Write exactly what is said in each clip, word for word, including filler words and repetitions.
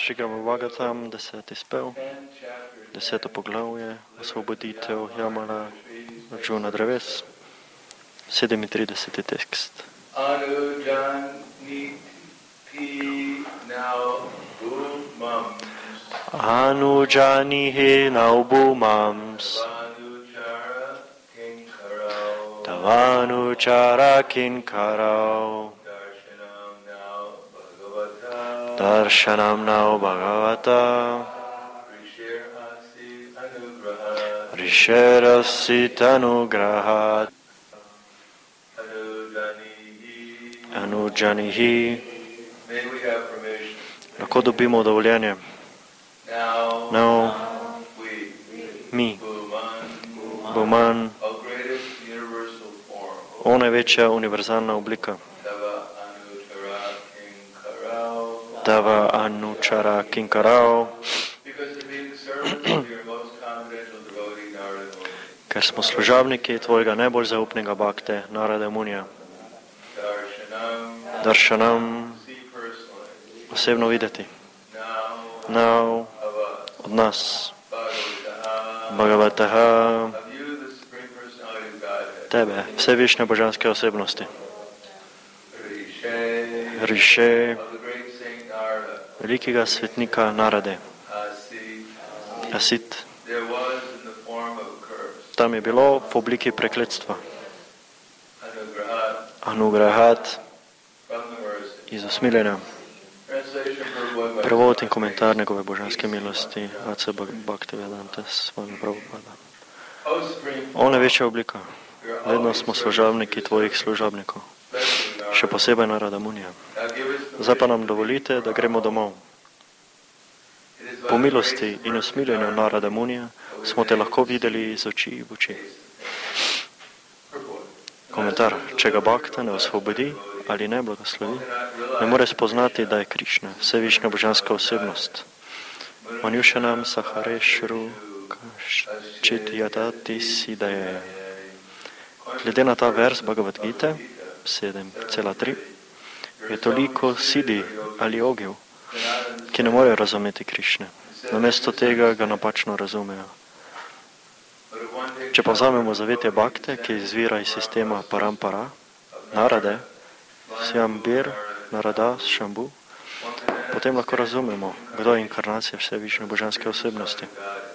Šigama Bhagavatam, deseti spev, deseto poglavje, osvoboditev Jamala Arjuna dreves, sedemintrideseti tekst. Anujanihi naubumams Tavanuchara kinkarau Darshanam nau bhagavata Rishirasi tanugrahat Anujanihi. Lahko dobimo dovoljenje. Now, mi, Bhuman, o največja univerzalna oblika. Tava Anuchara Kinkarao, ker smo služabniki tvojega najbolj zaupnega bhakte, Narada Munija. Darshanam, osebno videti. Now, od nas, Bhagavataha, tebe, vse višne božanske osebnosti. Riše, velikega svetnika Narade. Asit, tam je bilo v obliki prekletstva. Anugrahat, iz usmiljenja. Prevod in komentar njegove božanske milosti, A C Bhaktivedanta Swami Prabhupada. O največja oblika, vedno smo služabniki tvojih služabnikov, še posebej Narada Munija. Zdaj pa nam dovolite, da gremo domov. Po milosti in usmiljenju Narada Munija smo te lahko videli iz oči v oči. Komentar, če ga bhakta ne osvobodi ali ne blagoslovi, ne more spoznati, da je Krišna, vse višna božanska osebnost. Manjušanam saharešru kaščitjatati sidaje. Glede na ta vers Bhagavad Gite, sedem cela tri, je toliko sidi ali ogiv, ki ne morejo razumeti Krišne. Namesto tega ga napačno razumejo. Če pa vzamemo zavetje bhakte, ki izvira iz sistema parampara, Narade, Syambir, Narada, Shambhu, potem lahko razumemo, kdo je inkarnacija vse višne božanske osebnosti.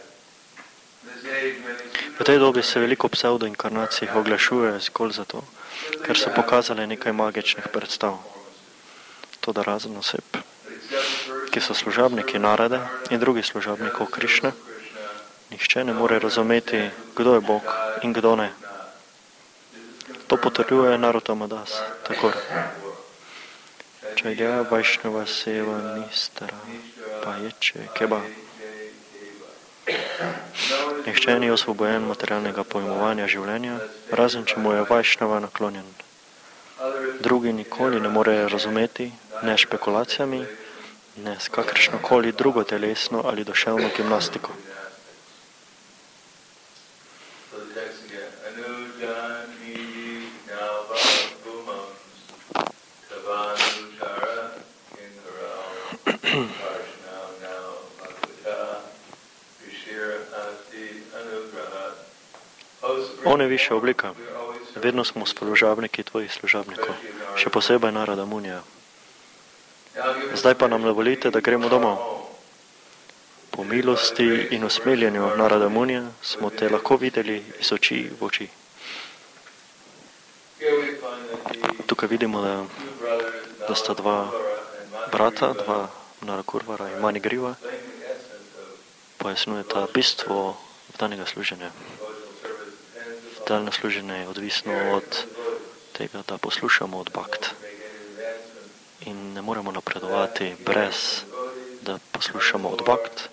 V tej dobi se veliko pseudo-inkarnacij oglašuje zgolj zato, ker so pokazali nekaj magičnih predstav. Toda razen oseb, ki so služabniki Narade in drugih služabnikov Krišne, nihče ne more razumeti, kdo je Bog in kdo ne. To potrjuje Narottama Das, takor. Čajdja Vaishnava Seva Nistara Paječe Keba. Nihče ni osvobojen materialnega pojmovanja življenja, razen če mu je Vaishnava naklonjen. Drugi nikoli ne morejo razumeti, ne špekulacijami, ne s kakršnokoli drugo telesno ali duševno gimnastiko. On je višja oblika. Vedno smo služabniki tvojih služabnikov, še posebej Narada Munija. Zdaj pa nam dovolite, da gremo domov. Po milosti in usmiljenju Narada Munija smo te lahko videli iz oči v oči. Tukaj vidimo, da, da sta dva brata, dva Narakurvara in Manigriva, pojasnjujeta bistvo vdanega služenja. Vdano služenje je odvisno od tega, da poslušamo od bhakt. In ne moremo napredovati brez, da poslušamo od bhakt.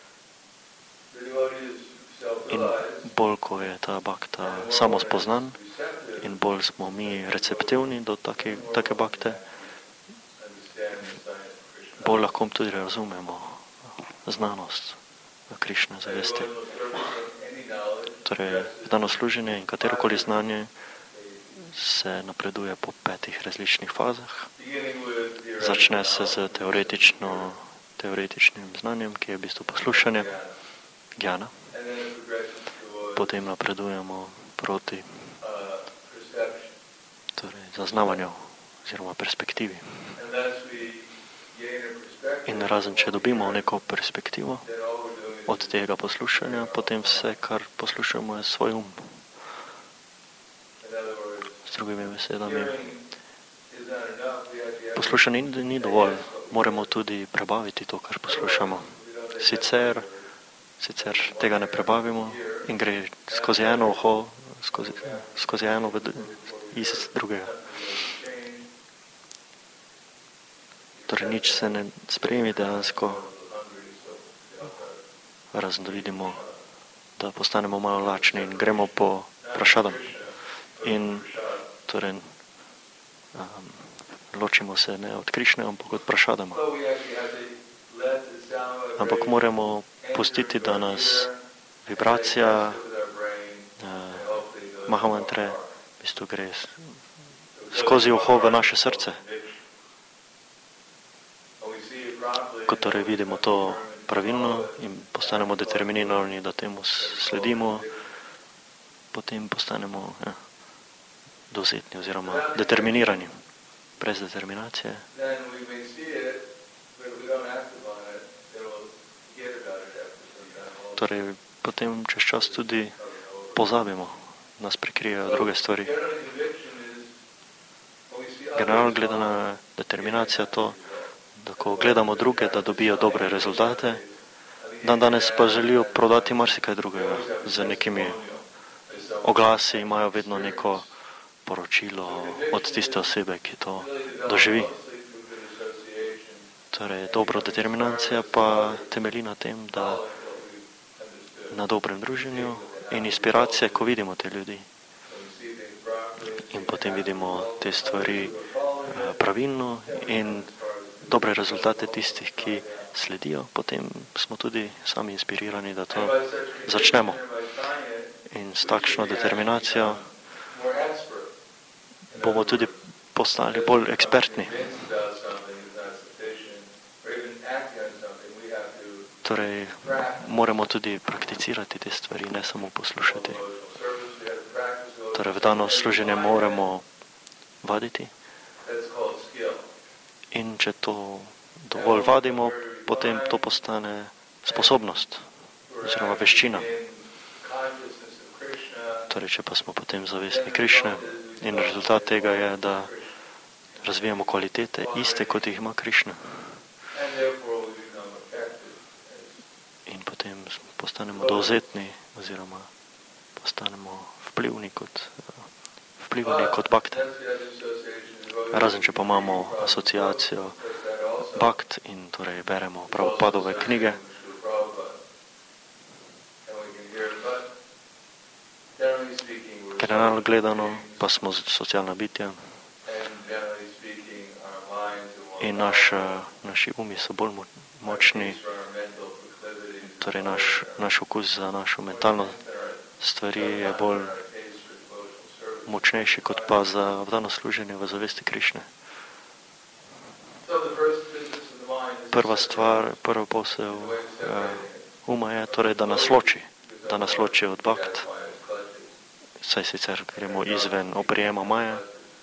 In bolj, ko je ta bhakta samospoznan in bolj smo mi receptivni do take, take bhakte, bolj lahko tudi razumemo znanost Krišne zavesti. Torej, vdano služenje in katerokoli znanje se napreduje po petih različnih fazah. Začne se z teoretično teoretičnim znanjem, ki je v bistvu poslušanje, jnana. Potem napredujemo proti torej, zaznavanju oziroma perspektivi. In razen, če dobimo neko perspektivo od tega poslušanja, potem vse, kar poslušamo, je svoj um. S drugimi besedami, poslušanje ni dovolj, moramo tudi prebaviti to, kar poslušamo. Sicer, sicer tega ne prebavimo in gre skozi eno uho, skozi, skozi eno iz drugega. Torej, nič se ne spremi dejansko, razen da vidimo, da postanemo malo lačni in gremo po prašadam. In torej, um, ločimo se ne od Krišne, ampak od prašadama. Ampak moramo pustiti, da nas vibracija uh, Mahamantre v bistvu gre skozi uho v naše srce. Ko torej vidimo to pravilno in postanemo determinirani, da temu sledimo, potem postanemo ja, dovzetni oziroma determinirani. Brez determinacije torej potem čez čas tudi pozabimo, nas prekrijejo druge stvari. Generalno gledana determinacija to, da ko gledamo druge, da dobijo dobre rezultate, dan danes pa želijo prodati marsikaj drugega. Z nekimi oglasi imajo vedno neko poročilo od tiste osebe, ki to doživi. Torej, dobro determinacija pa temelji na tem, da na dobrem druženju in inspiracije, ko vidimo te ljudi. In potem vidimo te stvari pravilno in dobre rezultate tistih, ki sledijo, potem smo tudi sami inspirirani, da to začnemo. In s takšno determinacijo bomo tudi postali bolj ekspertni. Torej, moramo tudi prakticirati te stvari, ne samo poslušati. Torej, v dano služenje moramo vaditi. In če to dovolj vadimo, potem to postane sposobnost oziroma veščina. Torej, če pa smo potem zavestni Krišne in rezultat tega je, da razvijamo kvalitete iste, kot jih ima Krišna. In potem postanemo dovzetni oziroma postanemo vplivni kot, vplivni kot bakte. Razen, če pa imamo asociacijo bakt in torej beremo Prabhupadove knjige, generalno gledano pa smo socialna bitja in naš, naši umi so bolj močni, torej naš, naš okus za našo mentalno stvari je bolj močnejši kot pa za vdano služenje v zavesti Krišne. Prva stvar, prva posel uh, uma je torej, da nas loči, da nas loči od bakt, saj sicer gremo izven oprijema Maja.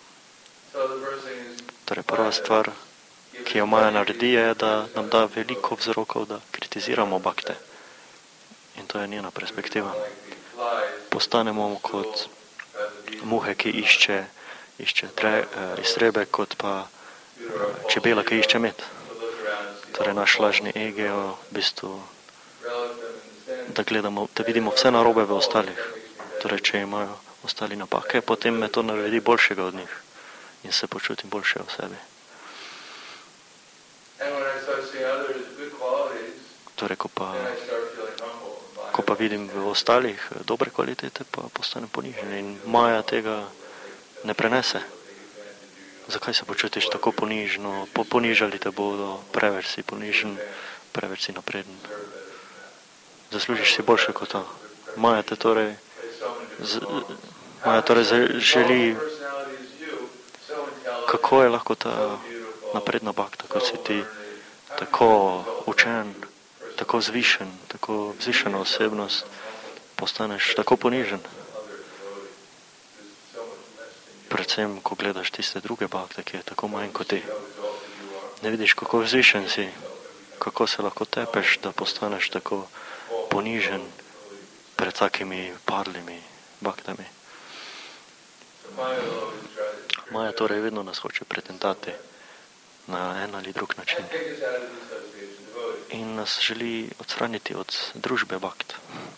Torej prva stvar, ki jo Maja naredi, je, da nam da veliko vzrokov, da kritiziramo bakte. In to je njena perspektiva. Postanemo kot muhe, ki išče, išče tre, iztrebe, kot pa čebela, ki išče med. Torej naš lažni ego, v bistvu, da gledamo, da vidimo vse narobe v ostalih. Torej, če imajo ostali napake, potem me to naredi boljšega od njih in se počutim boljše o sebi. Torej, ko pa, ko pa vidim v ostalih dobre kvalitete, pa postanem ponižen in Maja tega ne prenese. Zakaj se počutiš tako ponižno? Po, ponižali te bodo, preveč si ponižen, preveč si napreden. Zaslužiš si boljše kot to. Maja te torej, z, Maja torej želi, kako je lahko ta napredna bakta, kot si ti, tako učen, tako zvišen, tako zvišena osebnost, postaneš tako ponižen. Predvsem, ko gledaš tiste druge bhakte, ki je tako manj kot ti. Ne vidiš, kako vzvišen si, kako se lahko tepeš, da postaneš tako ponižen pred takimi padlimi bhaktami. Maja torej vedno nas hoče pretentati na en ali drug način. In nas želi odstraniti od družbe bhakt.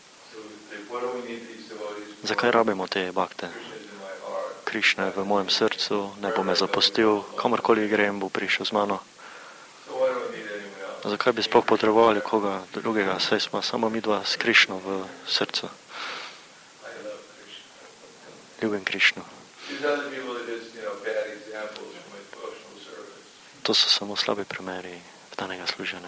Zakaj rabimo te bhakte? Krišna je v mojem srcu, ne bo me zapustil, kamorkoli grem, bo prišel z mano. Zakaj bi sploh potrebovali koga drugega, saj smo samo mi dva s Krišno v srcu. Ljubim Krišno. To so samo slabi primeri vdanega služenja.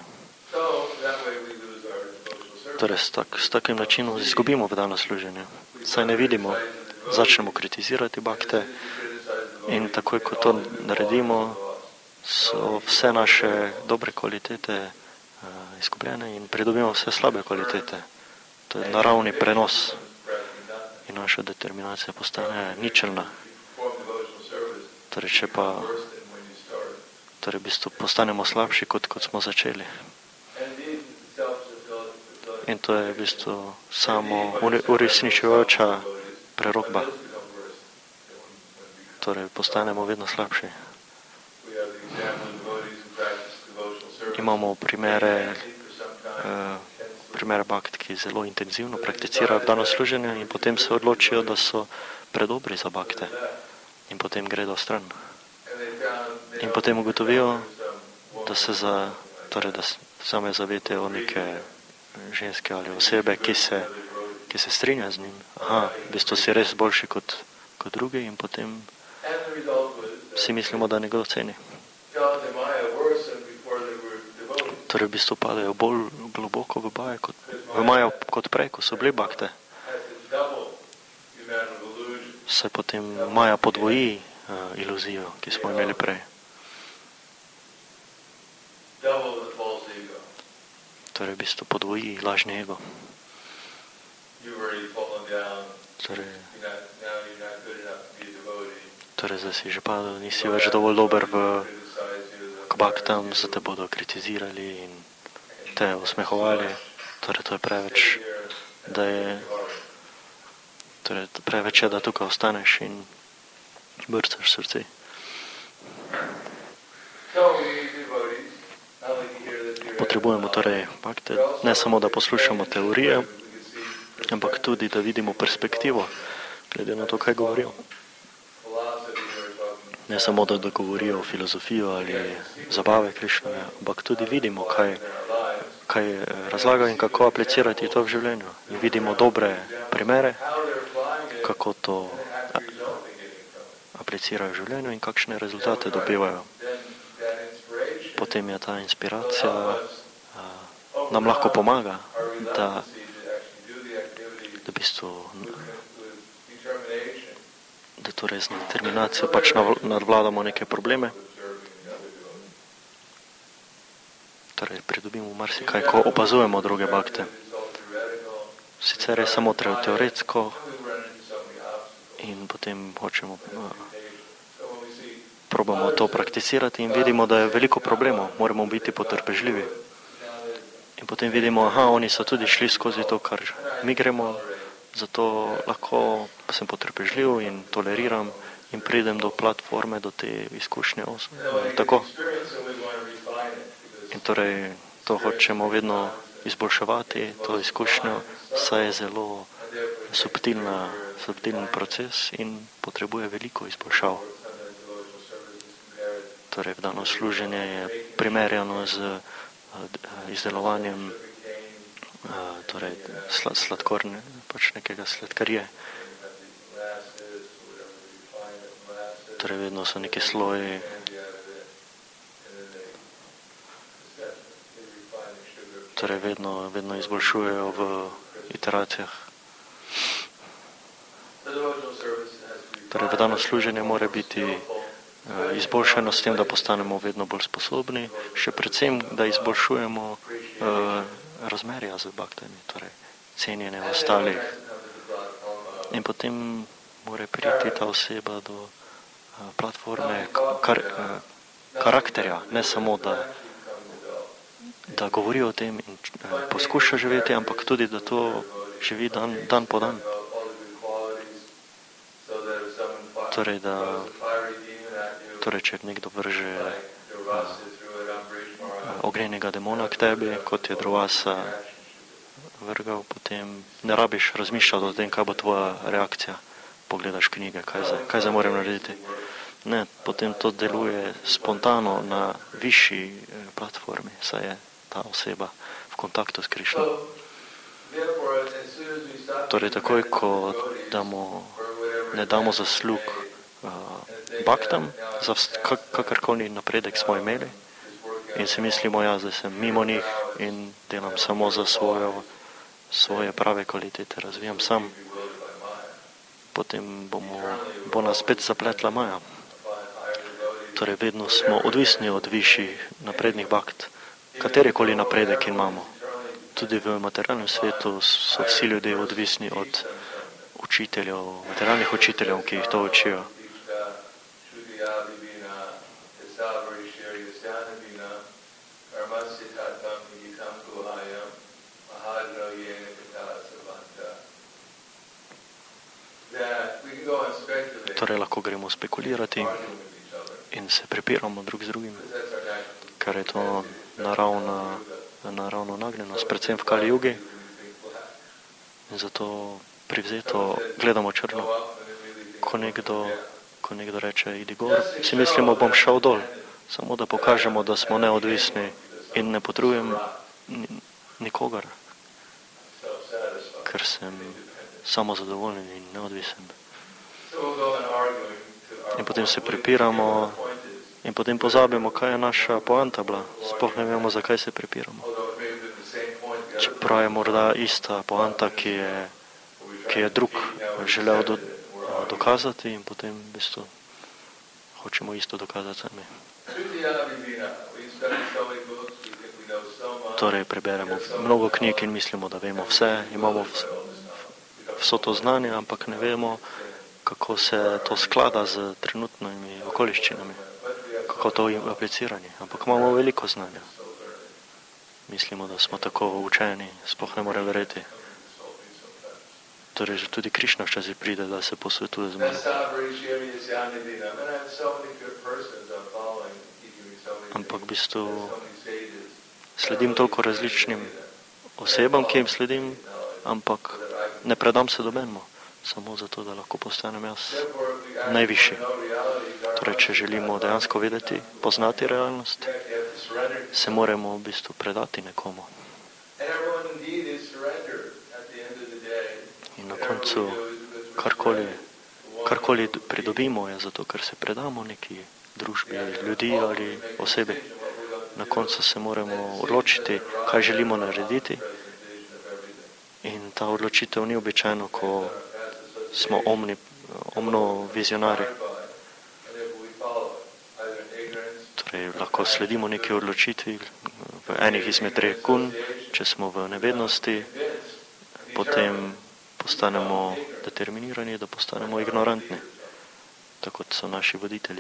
Torej, s, tak, s takim načinom izgubimo vdano služenje. Saj ne vidimo, začnemo kritizirati bhakte in takoj, ko to naredimo, so vse naše dobre kvalitete uh, izgubljene in pridobimo vse slabe kvalitete. To je naravni prenos in naša determinacija postane ničelna. Torej, če pa torej, v bistvu postanemo slabši, kot, kot smo začeli. In to je v bistvu samo uresničujoča prerokba. Torej, postanemo vedno slabši. Imamo primere, eh, primere bhakt, ki zelo intenzivno prakticirajo vdano služenje in potem se odločijo, da so predobri za bhakte. In potem gredo stran. In potem ugotovijo, da se za, torej, da same zavetijo neke ženske ali osebe, ki se, ki se strinja z njim. Aha, v bistvu si res boljši kot, kot drugi in potem si mislimo, da nekdo ceni. Torej, v bistvu padajo bolj globoko v baje, kot, v majo kot prej, ko so bili bhakte. Se potem maja podvoji uh, iluzijo, ki smo imeli prej. Torej, v bistvu podvoji lažni ego. Torej, torej zdaj si že padel, nisi več dovolj dober v k bhaktam, zato te bodo kritizirali in te osmehovali. Torej, to je preveč, da je torej, preveč je, da tukaj ostaneš in brcaš srce. Potrebujemo torej bhakte, ne samo da poslušamo teorije, ampak tudi da vidimo perspektivo, glede na to, kaj govorijo. Ne samo da, da govorijo o filozofijo ali zabave Krišnove, ampak tudi vidimo, kaj, kaj razlagajo in kako aplicirati to v življenju. In vidimo dobre primere, kako to aplicirajo v življenju in kakšne rezultate dobivajo. Potem je ta inspiracija a, nam lahko pomaga, da, da v bistvu da torej z determinacijo pač nadvladamo neke probleme. Torej pridobimo marsikaj, ko opazujemo druge bhakte. Sicer je samo teoretsko in potem hočemo probamo to prakticirati in vidimo, da je veliko problemov, moramo biti potrpežljivi. In potem vidimo, aha, oni so tudi šli skozi to, kar mi gremo, zato lahko sem potrpežljiv in toleriram in pridem do platforme, do te izkušnje. Tako. In torej to hočemo vedno izboljševati, to izkušnjo, saj je zelo subtilna, subtilen proces in potrebuje veliko izboljšav. Torej, vdano služenje je primerjano z izdelovanjem torej, sladkorne, pač nekega sladkarije. Torej, vedno so neki sloji, torej, vedno, vedno izboljšujejo v iteracijah. Torej, vdano služenje mora biti izboljšano s tem, da postanemo vedno bolj sposobni, še predvsem, da izboljšujemo uh, razmerja z baktami, torej cenjenje ostalih. In potem mora priti ta oseba do uh, platforme kar, uh, karakterja, ne samo da, da govori o tem in uh, poskuša živeti, ampak tudi da to živi dan, dan po dan. Torej, da torej, če nekdo vrže uh, ognjenega demona k tebi, kot je Drovasa vrgal, potem ne rabiš razmišljati o tem, kaj bo tvoja reakcija. Pogledaš knjige, kaj zdaj, kaj zdaj moram narediti. Ne, potem to deluje spontano na višji eh, platformi, saj je ta oseba v kontaktu s Krišnom. Torej, takoj, ko damo, ne damo zaslug uh, baktam, za kak, kakarkoli napredek smo imeli in si mislimo, ja, zdaj sem mimo njih in delam samo za svojo, svoje prave kvalitete, razvijam sam, potem bomo, bo nas spet zapletla Maja. Torej, vedno smo odvisni od višjih naprednih bakt, katerikoli napredek imamo. Tudi v materialnem svetu so vsi ljudje odvisni od učiteljev, materialnih učiteljev, ki jih to učijo. Torej, lahko gremo spekulirati in se prepiramo drug z drugim, ker je to naravna, naravno nagnjenost, predvsem v Kali Jugi. In zato privzeto gledamo črno. Ko nekdo, ko nekdo reče, idi gor, si mislimo, bom šel dol, samo da pokažemo, da smo neodvisni in ne potrebujem nikogar, ker sem samozadovoljen in neodvisen. In potem se prepiramo in potem pozabimo, kaj je naša poanta bila. Sploh ne vemo, zakaj se prepiramo. Čeprav je morda ista poanta, ki je, ki je drug želel do, dokazati in potem v bistvu hočemo isto dokazati sami. Torej, preberemo mnogo knjig in mislimo, da vemo vse, imamo vso to znanje, ampak ne vemo, kako se to sklada z trenutnimi okoliščinami, kako to apliciranje. Ampak imamo veliko znanja. Mislimo, da smo tako učeni, sploh ne morem verjeti. Torej, že tudi Krišna včasih pride, da se posvetuje z mano. Ampak v bistvu sledim toliko različnim osebam, ki jim sledim, ampak ne predam se dobenimo. Samo zato, da lahko postanem jaz najvišji. Torej, če želimo dejansko vedeti, poznati realnost, se moramo v bistvu predati nekomu. In na koncu, karkoli, karkoli pridobimo, je zato, ker se predamo neki družbi, ljudi ali osebi. Na koncu se moramo odločiti, kaj želimo narediti. In ta odločitev ni običajno, ko smo omni, omno vizionari. Torej, lahko sledimo neki odločitvi v enih izmed treh kun, če smo v nevednosti, potem postanemo determinirani, da postanemo ignorantni, tako kot so naši voditelji.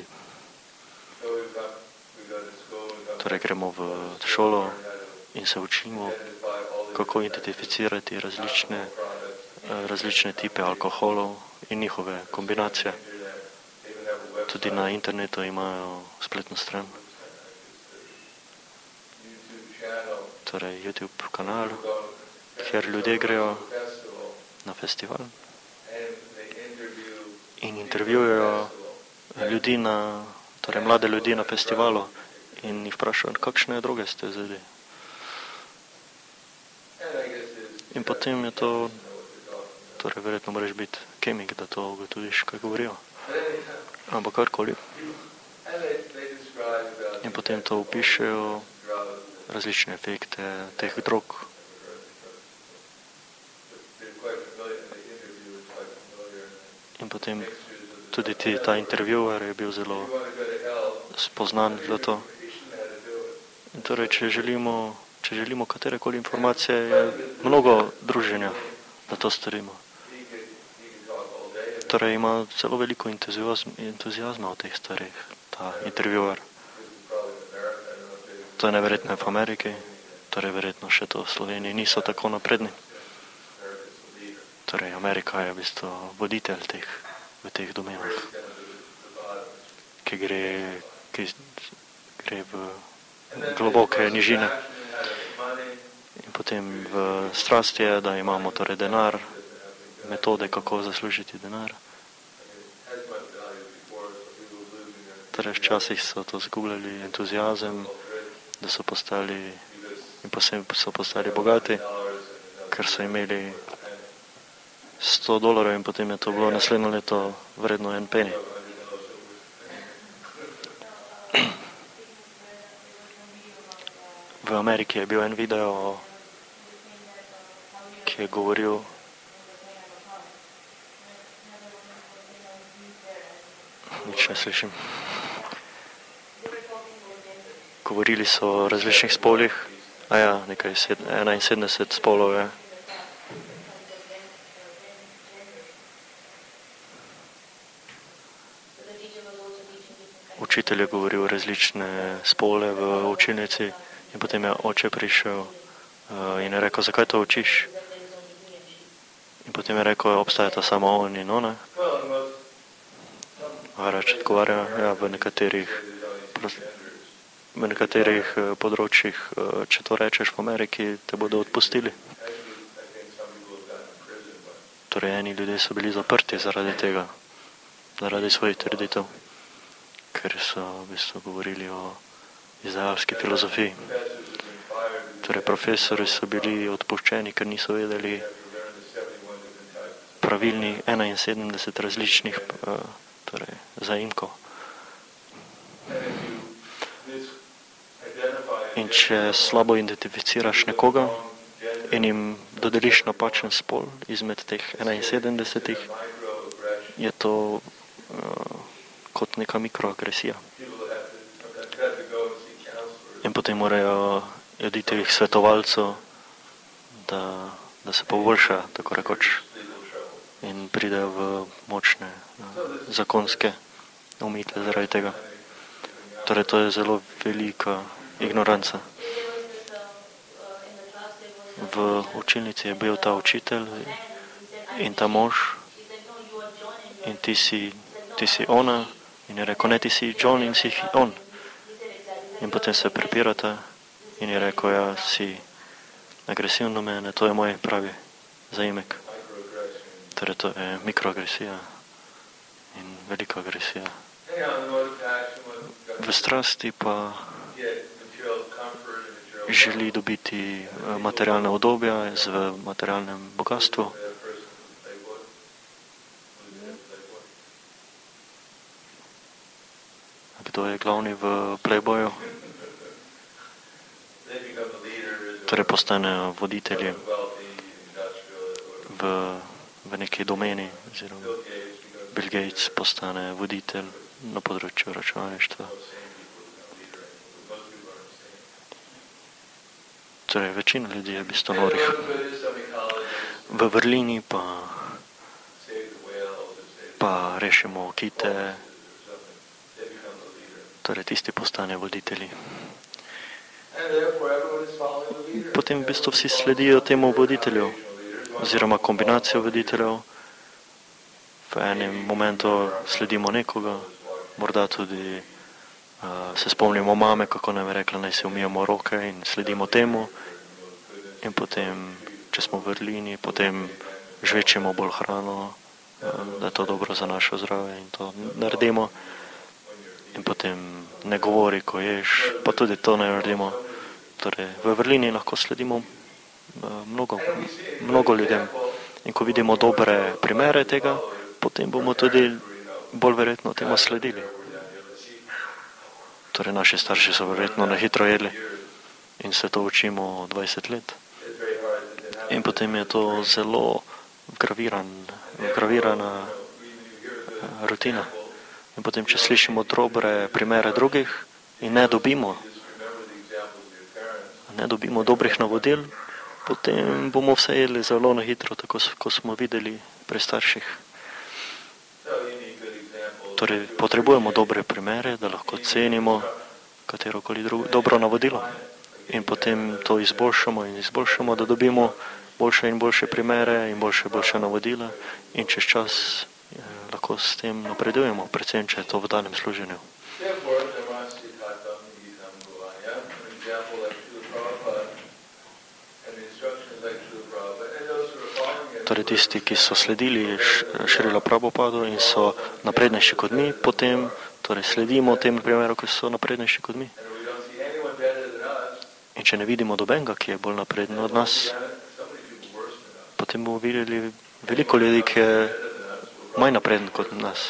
Torej, gremo v šolo in se učimo, kako identificirati različne različne tipe alkoholov in njihove kombinacije. Tudi na internetu imajo spletno stran. Torej YouTube kanal, kjer ljudje grejo na festival in intervjujejo ljudi na, torej mlade ljudi na festivalu in jih vprašajo, kakšne droge ste vzeli. In potem je to, torej verjetno moraš biti kemik, da to ugotoviš, kaj govorijo. Ampak karkoli. In potem to opišejo različne efekte teh drog. In potem tudi ti, ta intervjuer je bil zelo spoznan za to. In torej, če želimo, če želimo katerekoli informacije, je mnogo druženja, da to storimo. Torej ima zelo veliko entuzijazma o teh stvarih, ta intervjuer. To je neverjetno v Ameriki, torej verjetno še to v Sloveniji niso tako napredni. Torej Amerika je v bistvu voditelj teh, v teh domenah, ki gre, ki gre v globoke nižine. In potem v strasti je, da imamo torej denar, metode, kako zaslužiti denar. Torej včasih so to zgubljali entuzijazem, da so postali in posebej so postali bogati, ker so imeli sto dolarjev in potem je to bilo naslednje leto vredno en penny. V Ameriki je bil en video, ki je govoril nič ne slišim. Govorili so o različnih spolih, a ja, nekaj enainsedemdeset spolov je. Učitelj je govoril različne spole v učilnici in potem je oče prišel uh, in je rekel, zakaj to učiš? In potem je rekel, obstajata samo on in ona. Harač odgovarja, ja, v nekaterih v nekaterih področjih, če to rečeš v Ameriki, te bodo odpustili. Torej, eni ljudje so bili zaprti zaradi tega, zaradi svojih trditev, ker so v bistvu govorili o izraelski filozofiji. Torej, profesori so bili odpuščeni, ker niso vedeli pravilnih enainsedemdeset različnih torej, zaimkov. In če slabo identificiraš nekoga in jim dodeliš napačen spol izmed teh enainsedemdesetih, je to uh, kot neka mikroagresija. In potem morajo oditi k svetovalcu, da, da se poboljša, tako rekoč, in pridejo v močne uh, zakonske omejitve zaradi tega. Torej, to je zelo velika ignoranca. V učilnici je bil ta učitelj in ta mož in ti si, ti si ona in je rekel, ne, ti si John in si on. In potem se prepirata in je rekel, ja, si agresiven do mene, to je moj pravi zaimek. Torej, to je mikroagresija in velika agresija. V strasti pa želi dobiti materialne udobja z materialnem bogatstvu. Kdo je glavni v Playboyu? Torej postanejo voditelji v, v neki domeni, oziroma Bill Gates postane voditelj na področju računalništva. Torej, večina ljudi je bistvo norih. V vrlini pa, pa rešimo kite, torej tisti postane voditelji. Potem v bistvu vsi sledijo temu voditelju, oziroma kombinacijo voditeljev. V enem momentu sledimo nekoga, morda tudi uh, se spomnimo mame, kako nam je rekla, naj se umijemo roke in sledimo temu. In potem, če smo v vrlini, potem žvečimo bolj hrano, uh, da je to dobro za naše zdravje in to naredimo. In potem ne govori, ko ješ, pa tudi to ne naredimo. Torej, v vrlini lahko sledimo uh, mnogo, mnogo ljudem. In ko vidimo dobre primere tega, potem bomo tudi bolj verjetno temu sledili. Torej, naši starši so verjetno na hitro jedli in se to učimo dvajset let. In potem je to zelo vgraviran, vgravirana rutina. In potem, če slišimo dobre primere drugih in ne dobimo ne dobimo dobrih navodil, potem bomo vse jedli zelo na hitro, tako kot smo videli pri starših. Torej, potrebujemo dobre primere, da lahko cenimo katerokoli drugo dobro navodilo in potem to izboljšamo in izboljšamo, da dobimo boljše in boljše primere in boljše in boljše navodila in čez čas eh, lahko s tem napredujemo, predvsem če je to v danem služenju. Torej tisti, ki so sledili Šrila Prabhupadu in so naprednejši kot mi, potem torej sledimo tem primeru, ki so naprednejši kot mi. In če ne vidimo dobenga, ki je bolj napreden od nas, potem bomo videli veliko ljudi, ki je manj napreden kot nas.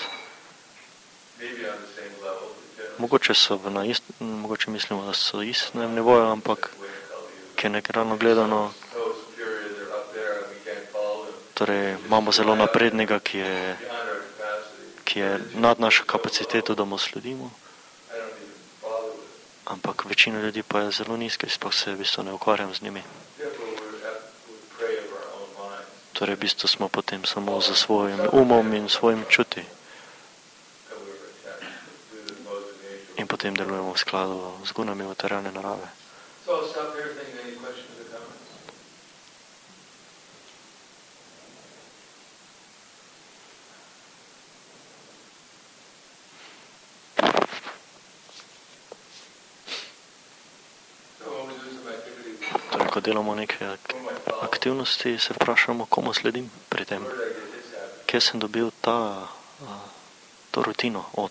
Mogoče so na ist, mogoče mislimo, da so istnem nivoju, ampak ki je nekaj gledano, torej imamo zelo naprednega, ki je, ki je nad našo kapaciteto, da mu sledimo, ampak večina ljudi pa je zelo nizka, sploh se v bistvu ne ukvarjam z njimi. Torej v bistvu smo potem samo za svojim umom in svojim čuti. In potem delujemo v skladu z gunami materialne narave. Torej, ko delamo neke aktivnosti, se vprašamo, komu sledim pri tem. Kje sem dobil ta, to rutino od,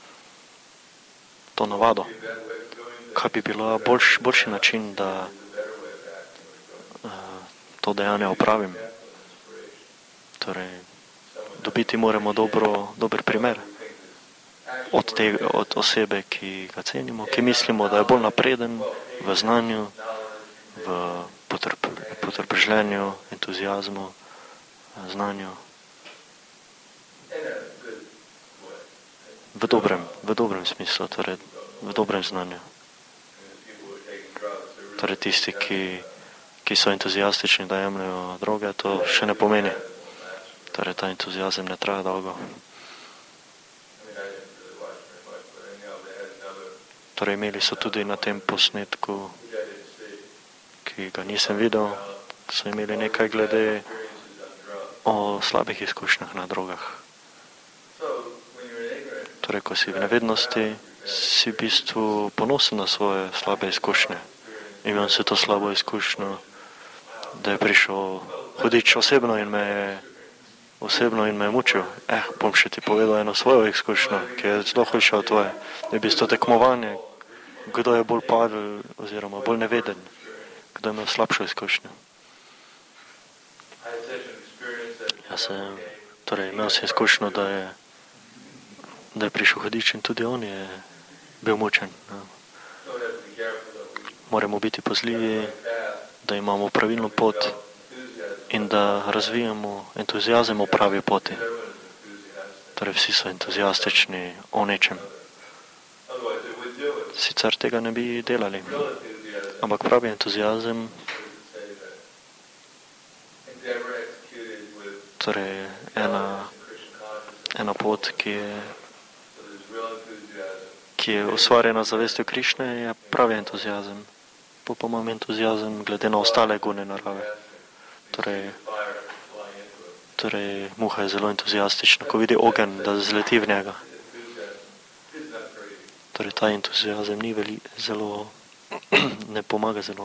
to navado. Kaj bi bilo boljš, boljši način, da to dejanje opravim. Torej, dobiti moramo dobro, dober primer od, te, od osebe, ki ga cenimo, ki mislimo, da je bolj napreden v znanju, v potrp, potrpežljenju, entuzijazmu, znanju. V dobrem, v dobrem smislu, torej v dobrem znanju. Torej tisti, ki, ki so entuzijastični, da jemljajo droge, to še ne pomeni. Torej ta entuzijazem ne traja dolgo. Torej imeli so tudi na tem posnetku, ki ga nisem videl, so imeli nekaj glede o slabih izkušnjah na drogah. Torej, ko si v nevednosti, si v bistvu ponosen na svoje slabe izkušnje. Imel si to slabo izkušnjo, da je prišel hudič osebno in me je osebno in me je mučil. Eh, bom še ti povedal eno svojo izkušnjo, ki je zelo hujša od tvoje. Je v bistvu tekmovanje, kdo je bolj padel oziroma bolj neveden, kdo je imel slabšo izkušnjo. Jaz sem, torej imel sem izkušnjo, da je, da je prišel hudič in tudi on je bil mučen. No. Moramo biti pazljivi, da imamo pravilno pot in da razvijamo entuzijazem o pravi poti. Torej vsi so entuzijastični o nečem. Sicer tega ne bi delali. Ampak pravi entuzijazem, torej ena, ena pot, ki je, ki je ustvarjena zavestjo Krišne, je pravi entuzijazem. Pa pa imam entuzijazem glede na ostale gune narave. Torej, torej muha je zelo entuzijastična, ko vidi ogenj, da zleti v njega. Torej ta entuzijazem ni veli, zelo, ne pomaga zelo.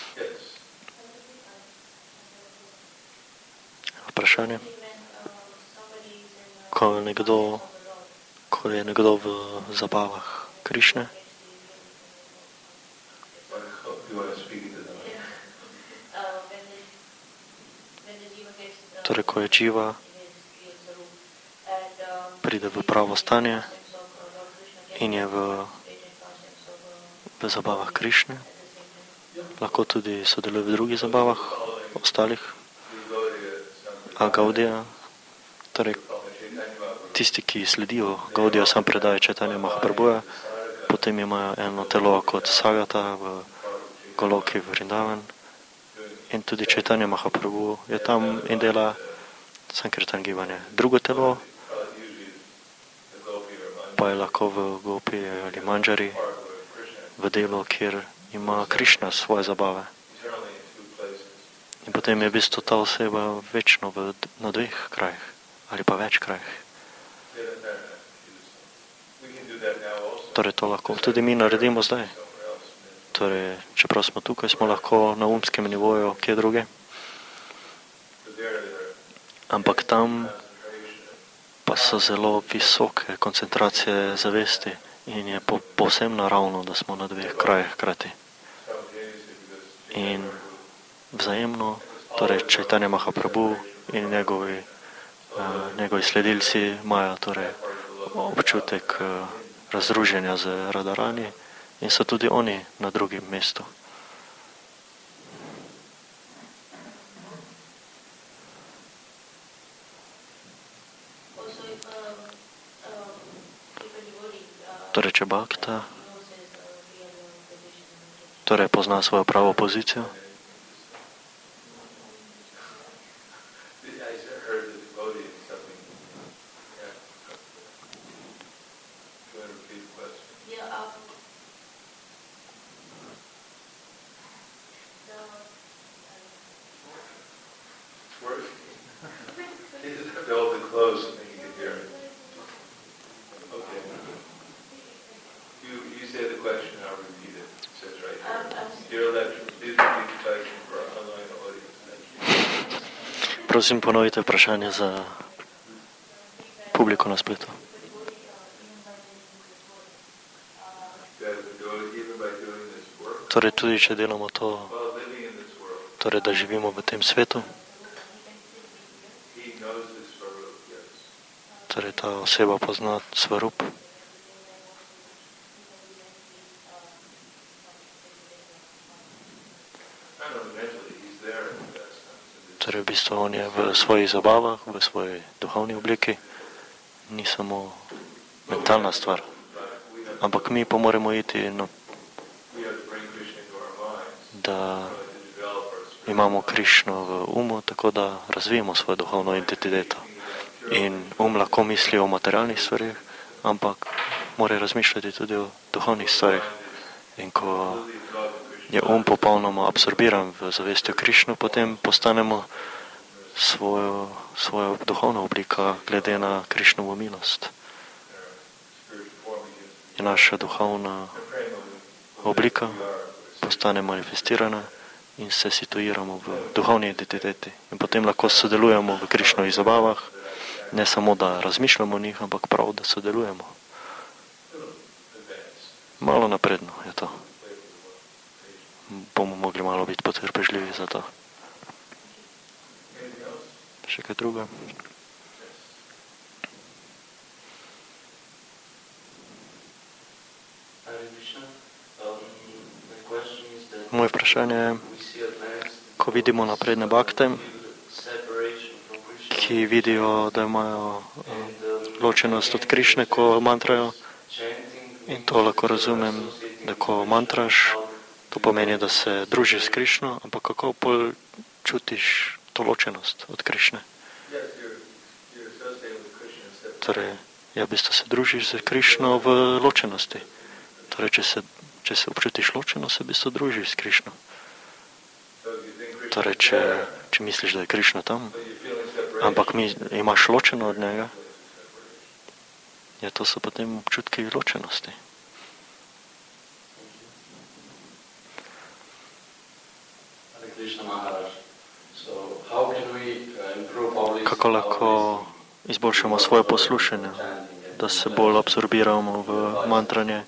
Vprašanje? Ko je nekdo, ko je nekdo v zabavah Krišne, torej ko je dživa, pride v pravo stanje in je v, v zabavah Krišne, lahko tudi sodeluje v drugih zabavah, ostalih, a Gaudija, torej tisti, ki sledijo Gaudijo sam predaje Chaitanya Mahaprabhuja, potem imajo eno telo kot Sagata v Goloki Vrindavan in tudi Chaitanya Mahaprabhu je tam in dela Sankirtan gibanje. Drugo telo pa je lahko v Gopi ali Manjari, v delu, kjer ima Krišna svoje zabave. In potem je v bistvu ta oseba večno v, na dveh krajih ali pa več krajih. Torej to lahko tudi mi naredimo zdaj. Torej, čeprav smo tukaj, smo lahko na umskem nivoju kje druge. Ampak tam pa so zelo visoke koncentracije zavesti in je po, povsem naravno, da smo na dveh krajih hkrati. In vzajemno, torej Chaitanya Mahaprabhu in njegovi, uh, njegovi sledilci imajo torej občutek uh, razruženja z Radharani in so tudi oni na drugem mestu. Torej, če bhakta torej pozna svojo pravo pozicijo, prosim, ponovite vprašanje za publiko na spletu. Torej, tudi če delamo to, torej, da živimo v tem svetu, torej, ta oseba pozna svarup. Torej, v bistvu on je v svojih zabavah, v svoji duhovni obliki, ni samo mentalna stvar. Ampak mi pa moramo iti, no, da imamo Krišno v umu, tako da razvijemo svojo duhovno identiteto. In um lahko misli o materialnih stvarih, ampak mora razmišljati tudi o duhovnih stvarih. In ko je um popolnoma absorbiran v zavesti o Krišnu, potem postanemo svojo, svojo duhovno oblika glede na Krišnovo milost. In naša duhovna oblika postane manifestirana in se situiramo v duhovni identiteti. In potem lahko sodelujemo v Krišnovih zabavah, ne samo da razmišljamo o njih, ampak prav, da sodelujemo. Malo napredno je to. Bomo mogli malo biti potrpežljivi za to. Še kaj druga? Moje vprašanje je, ko vidimo napredne bhakte, ki vidijo, da imajo ločenost od Krišne, ko mantrajo, in to lahko razumem, da ko mantraš, to pomeni, da se družiš s Krišno, ampak kako pol čutiš to ločenost od Krišne? Torej, ja, v bistvu se družiš s Krišno v ločenosti. Torej, če se, če se občutiš ločeno, se v bistvu družiš s Krišno. Torej, če, če misliš, da je Krišna tam, ampak mi imaš ločeno od njega, ja, to so potem občutki ločenosti. Kako lahko izboljšamo svoje poslušanje, da se bolj absorbiramo v mantranje?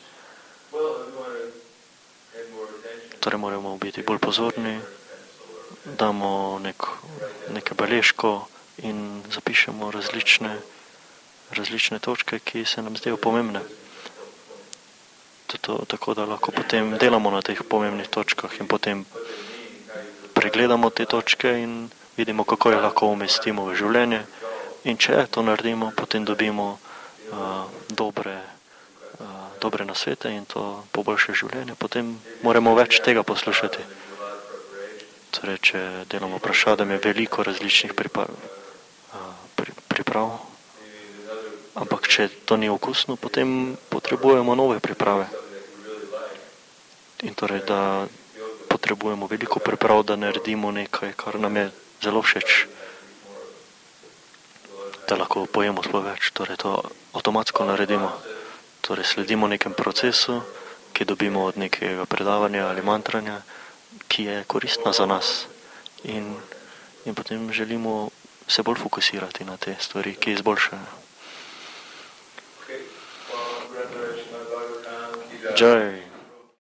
Torej moramo biti bolj pozorni, damo nek, nekaj beležko in zapišemo različne, različne točke, ki se nam zdijo pomembne. Toto, tako da lahko potem delamo na teh pomembnih točkah in potem pregledamo te točke in vidimo, kako jih lahko umestimo v življenje. In če to naredimo, potem dobimo uh, dobre, uh, dobre nasvete in to poboljša življenje, potem moramo več tega poslušati. Torej, če delamo prašadam, je veliko različnih priprav, pri, priprav, ampak če to ni okusno, potem potrebujemo nove priprave. In torej, da potrebujemo veliko priprav, da naredimo nekaj, kar nam je zelo všeč, da lahko pojemo sploh več. Torej, to avtomatsko naredimo. Torej, sledimo nekem procesu, ki dobimo od nekega predavanja ali mantranja, ki je koristna za nas. In, in potem želimo se bolj fokusirati na te stvari, ki izboljšajo. Jai.